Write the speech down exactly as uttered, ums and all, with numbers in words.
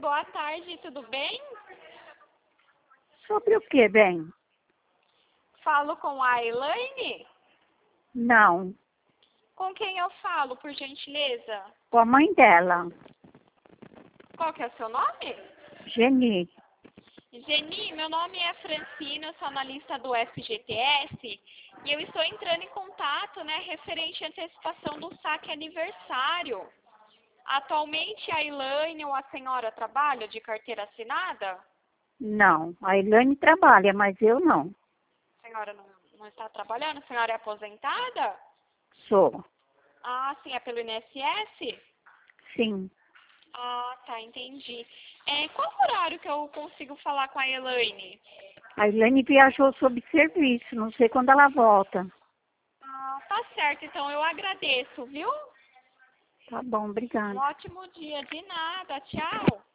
boa tarde, tudo bem? Sobre o que, bem? Falo com a Elaine? Não, Com quem eu falo, por gentileza? com a mãe dela, Qual que é o seu nome? Geni. Geni, meu nome é Francina, eu sou analista do F G T S e eu estou entrando em contato, né, referente à antecipação do saque aniversário. Atualmente a Elaine ou a senhora trabalha de carteira assinada? Não, a Elaine trabalha, mas eu não. A senhora não, não está trabalhando? A senhora é aposentada? Sou, Ah, sim, é pelo I N S S? sim. Ah, tá, entendi. É, qual horário que eu consigo falar com a Elaine? A Elaine viajou sob serviço, não sei quando ela volta. Ah, tá certo, então eu agradeço, viu? Tá bom, Um obrigada. ótimo dia, de nada, tchau.